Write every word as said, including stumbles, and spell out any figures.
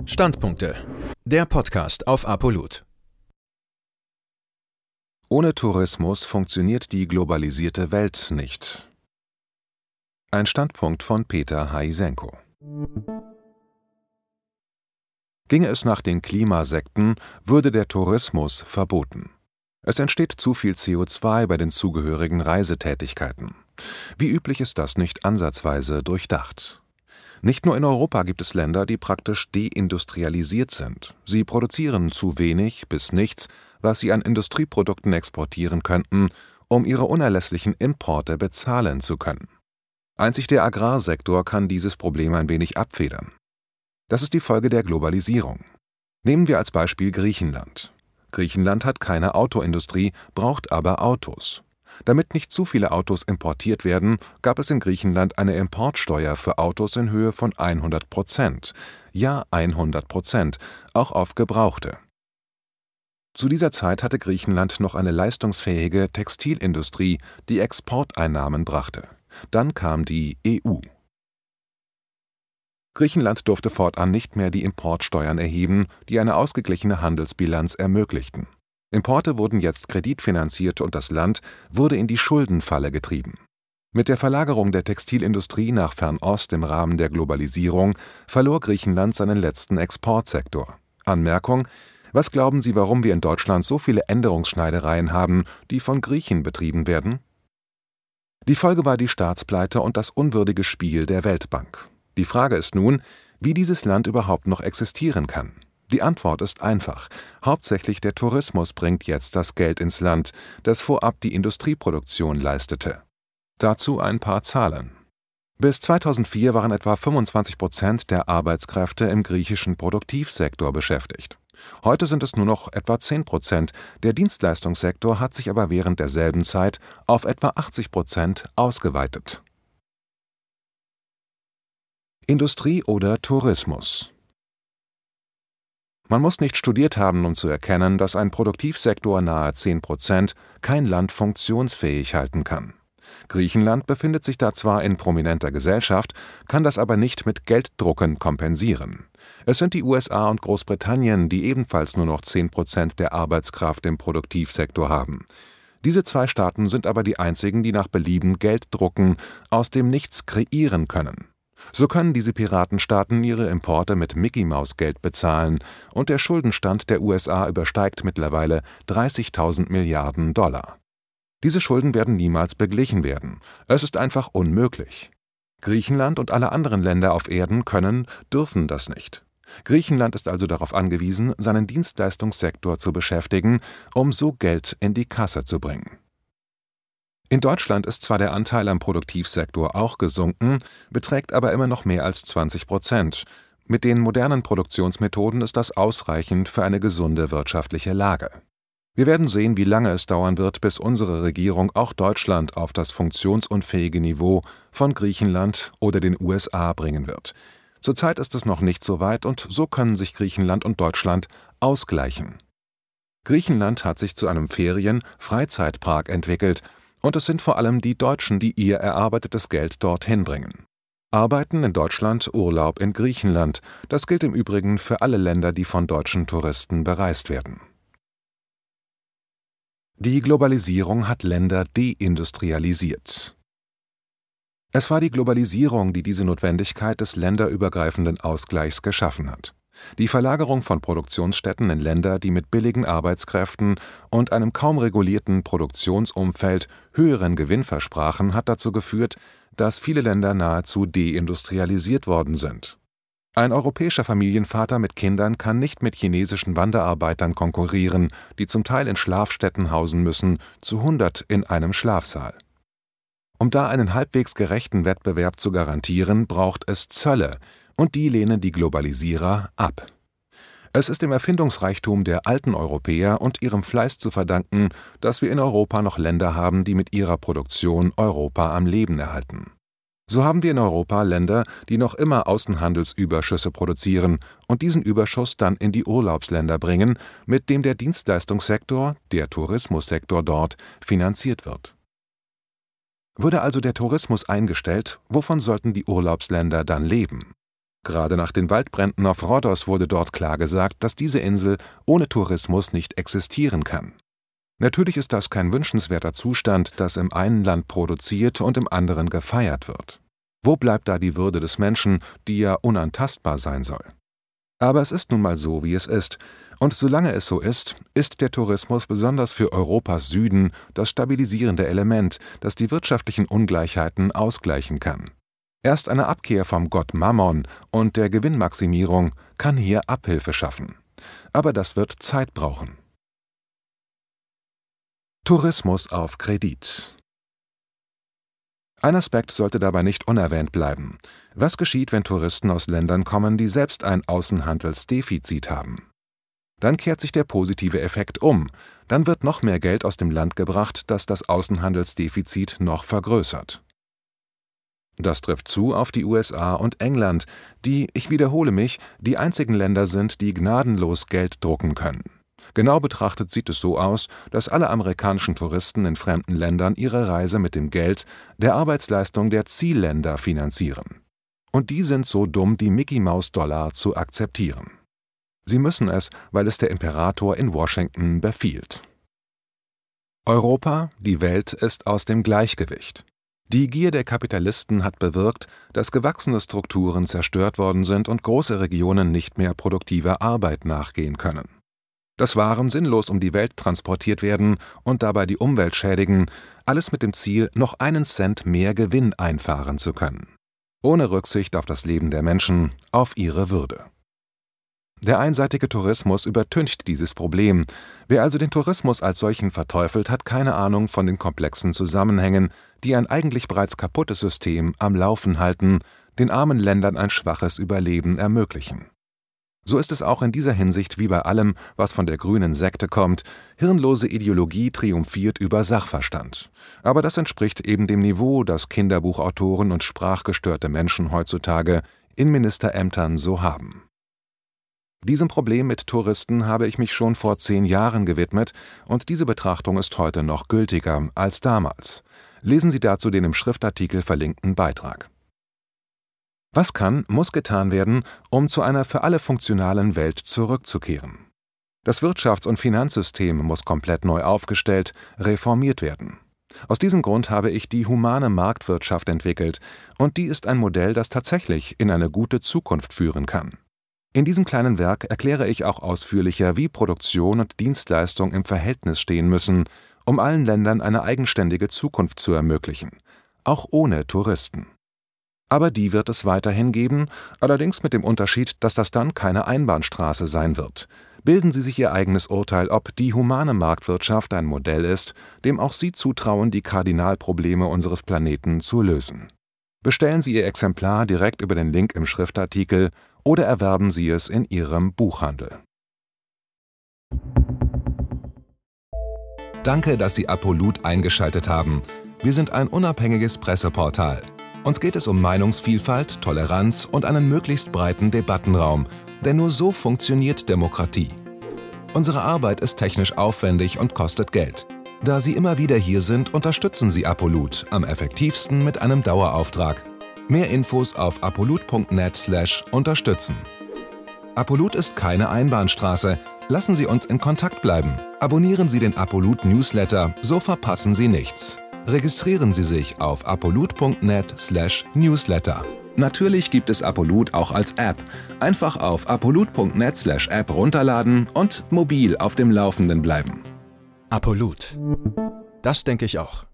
Standpunkte. Der Podcast auf Apollut. Ohne Tourismus funktioniert die globalisierte Welt nicht. Ein Standpunkt von Peter Haisenko. Ginge es nach den Klimasekten, würde der Tourismus verboten. Es entsteht zu viel C O zwei bei den zugehörigen Reisetätigkeiten. Wie üblich ist das nicht ansatzweise durchdacht. Nicht nur in Europa gibt es Länder, die praktisch deindustrialisiert sind. Sie produzieren zu wenig bis nichts, was sie an Industrieprodukten exportieren könnten, um ihre unerlässlichen Importe bezahlen zu können. Einzig der Agrarsektor kann dieses Problem ein wenig abfedern. Das ist die Folge der Globalisierung. Nehmen wir als Beispiel Griechenland. Griechenland hat keine Autoindustrie, braucht aber Autos. Damit nicht zu viele Autos importiert werden, gab es in Griechenland eine Importsteuer für Autos in Höhe von hundert Prozent. Ja, hundert Prozent, auch auf Gebrauchte. Zu dieser Zeit hatte Griechenland noch eine leistungsfähige Textilindustrie, die Exporteinnahmen brachte. Dann kam die E U. Griechenland durfte fortan nicht mehr die Importsteuern erheben, die eine ausgeglichene Handelsbilanz ermöglichten. Importe wurden jetzt kreditfinanziert und das Land wurde in die Schuldenfalle getrieben. Mit der Verlagerung der Textilindustrie nach Fernost im Rahmen der Globalisierung verlor Griechenland seinen letzten Exportsektor. Anmerkung: Was glauben Sie, warum wir in Deutschland so viele Änderungsschneidereien haben, die von Griechen betrieben werden? Die Folge war die Staatspleite und das unwürdige Spiel der Weltbank. Die Frage ist nun, wie dieses Land überhaupt noch existieren kann. Die Antwort ist einfach. Hauptsächlich der Tourismus bringt jetzt das Geld ins Land, das vorab die Industrieproduktion leistete. Dazu ein paar Zahlen. Bis zweitausendvier waren etwa fünfundzwanzig Prozent der Arbeitskräfte im griechischen Produktivsektor beschäftigt. Heute sind es nur noch etwa zehn Prozent, der Dienstleistungssektor hat sich aber während derselben Zeit auf etwa achtzig Prozent ausgeweitet. Industrie oder Tourismus? Man muss nicht studiert haben, um zu erkennen, dass ein Produktivsektor nahe zehn Prozent kein Land funktionsfähig halten kann. Griechenland befindet sich da zwar in prominenter Gesellschaft, kann das aber nicht mit Gelddrucken kompensieren. Es sind die U S A und Großbritannien, die ebenfalls nur noch zehn Prozent der Arbeitskraft im Produktivsektor haben. Diese zwei Staaten sind aber die einzigen, die nach Belieben Geld drucken, aus dem Nichts kreieren können. So können diese Piratenstaaten ihre Importe mit Mickey-Maus-Geld bezahlen und der Schuldenstand der U S A übersteigt mittlerweile dreißigtausend Milliarden Dollar. Diese Schulden werden niemals beglichen werden. Es ist einfach unmöglich. Griechenland und alle anderen Länder auf Erden können, dürfen das nicht. Griechenland ist also darauf angewiesen, seinen Dienstleistungssektor zu beschäftigen, um so Geld in die Kasse zu bringen. In Deutschland ist zwar der Anteil am Produktivsektor auch gesunken, beträgt aber immer noch mehr als zwanzig Prozent. Mit den modernen Produktionsmethoden ist das ausreichend für eine gesunde wirtschaftliche Lage. Wir werden sehen, wie lange es dauern wird, bis unsere Regierung auch Deutschland auf das funktionsunfähige Niveau von Griechenland oder den U S A bringen wird. Zurzeit ist es noch nicht so weit und so können sich Griechenland und Deutschland ausgleichen. Griechenland hat sich zu einem Ferien-Freizeitpark entwickelt, und es sind vor allem die Deutschen, die ihr erarbeitetes Geld dorthin bringen. Arbeiten in Deutschland, Urlaub in Griechenland. Das gilt im Übrigen für alle Länder, die von deutschen Touristen bereist werden. Die Globalisierung hat Länder deindustrialisiert. Es war die Globalisierung, die diese Notwendigkeit des länderübergreifenden Ausgleichs geschaffen hat. Die Verlagerung von Produktionsstätten in Länder, die mit billigen Arbeitskräften und einem kaum regulierten Produktionsumfeld höheren Gewinn versprachen, hat dazu geführt, dass viele Länder nahezu deindustrialisiert worden sind. Ein europäischer Familienvater mit Kindern kann nicht mit chinesischen Wanderarbeitern konkurrieren, die zum Teil in Schlafstätten hausen müssen, zu hundert in einem Schlafsaal. Um da einen halbwegs gerechten Wettbewerb zu garantieren, braucht es Zölle, und die lehnen die Globalisierer ab. Es ist dem Erfindungsreichtum der alten Europäer und ihrem Fleiß zu verdanken, dass wir in Europa noch Länder haben, die mit ihrer Produktion Europa am Leben erhalten. So haben wir in Europa Länder, die noch immer Außenhandelsüberschüsse produzieren und diesen Überschuss dann in die Urlaubsländer bringen, mit dem der Dienstleistungssektor, der Tourismussektor dort, finanziert wird. Würde also der Tourismus eingestellt, wovon sollten die Urlaubsländer dann leben? Gerade nach den Waldbränden auf Rhodos wurde dort klargesagt, dass diese Insel ohne Tourismus nicht existieren kann. Natürlich ist das kein wünschenswerter Zustand, dass im einen Land produziert und im anderen gefeiert wird. Wo bleibt da die Würde des Menschen, die ja unantastbar sein soll? Aber es ist nun mal so, wie es ist. Und solange es so ist, ist der Tourismus besonders für Europas Süden das stabilisierende Element, das die wirtschaftlichen Ungleichheiten ausgleichen kann. Erst eine Abkehr vom Gott Mammon und der Gewinnmaximierung kann hier Abhilfe schaffen. Aber das wird Zeit brauchen. Tourismus auf Kredit. Ein Aspekt sollte dabei nicht unerwähnt bleiben. Was geschieht, wenn Touristen aus Ländern kommen, die selbst ein Außenhandelsdefizit haben? Dann kehrt sich der positive Effekt um. Dann wird noch mehr Geld aus dem Land gebracht, das das Außenhandelsdefizit noch vergrößert. Das trifft zu auf die U S A und England, die, ich wiederhole mich, die einzigen Länder sind, die gnadenlos Geld drucken können. Genau betrachtet sieht es so aus, dass alle amerikanischen Touristen in fremden Ländern ihre Reise mit dem Geld der Arbeitsleistung der Zielländer finanzieren. Und die sind so dumm, die Mickey-Maus-Dollar zu akzeptieren. Sie müssen es, weil es der Imperator in Washington befiehlt. Europa, die Welt, ist aus dem Gleichgewicht. Die Gier der Kapitalisten hat bewirkt, dass gewachsene Strukturen zerstört worden sind und große Regionen nicht mehr produktiver Arbeit nachgehen können. Dass Waren sinnlos um die Welt transportiert werden und dabei die Umwelt schädigen, alles mit dem Ziel, noch einen Cent mehr Gewinn einfahren zu können. Ohne Rücksicht auf das Leben der Menschen, auf ihre Würde. Der einseitige Tourismus übertüncht dieses Problem. Wer also den Tourismus als solchen verteufelt, hat keine Ahnung von den komplexen Zusammenhängen, die ein eigentlich bereits kaputtes System am Laufen halten, den armen Ländern ein schwaches Überleben ermöglichen. So ist es auch in dieser Hinsicht wie bei allem, was von der grünen Sekte kommt. Hirnlose Ideologie triumphiert über Sachverstand. Aber das entspricht eben dem Niveau, das Kinderbuchautoren und sprachgestörte Menschen heutzutage in Ministerämtern so haben. Diesem Problem mit Touristen habe ich mich schon vor zehn Jahren gewidmet und diese Betrachtung ist heute noch gültiger als damals. Lesen Sie dazu den im Schriftartikel verlinkten Beitrag. Was kann, muss getan werden, um zu einer für alle funktionalen Welt zurückzukehren? Das Wirtschafts- und Finanzsystem muss komplett neu aufgestellt, reformiert werden. Aus diesem Grund habe ich die humane Marktwirtschaft entwickelt, und die ist ein Modell, das tatsächlich in eine gute Zukunft führen kann. In diesem kleinen Werk erkläre ich auch ausführlicher, wie Produktion und Dienstleistung im Verhältnis stehen müssen, um allen Ländern eine eigenständige Zukunft zu ermöglichen, auch ohne Touristen. Aber die wird es weiterhin geben, allerdings mit dem Unterschied, dass das dann keine Einbahnstraße sein wird. Bilden Sie sich Ihr eigenes Urteil, ob die humane Marktwirtschaft ein Modell ist, dem auch Sie zutrauen, die Kardinalprobleme unseres Planeten zu lösen. Bestellen Sie Ihr Exemplar direkt über den Link im Schriftartikel oder erwerben Sie es in Ihrem Buchhandel. Danke, dass Sie Apolut eingeschaltet haben. Wir sind ein unabhängiges Presseportal. Uns geht es um Meinungsvielfalt, Toleranz und einen möglichst breiten Debattenraum, denn nur so funktioniert Demokratie. Unsere Arbeit ist technisch aufwendig und kostet Geld. Da Sie immer wieder hier sind, unterstützen Sie Apolut am effektivsten mit einem Dauerauftrag. Mehr Infos auf apolut punkt net slash unterstützen. Apolut ist keine Einbahnstraße. Lassen Sie uns in Kontakt bleiben. Abonnieren Sie den Apolut Newsletter, so verpassen Sie nichts. Registrieren Sie sich auf apolut punkt net slash newsletter. Natürlich gibt es Apolut auch als App. Einfach auf apolut punkt net slash app runterladen und mobil auf dem Laufenden bleiben. Apolut. Das denke ich auch.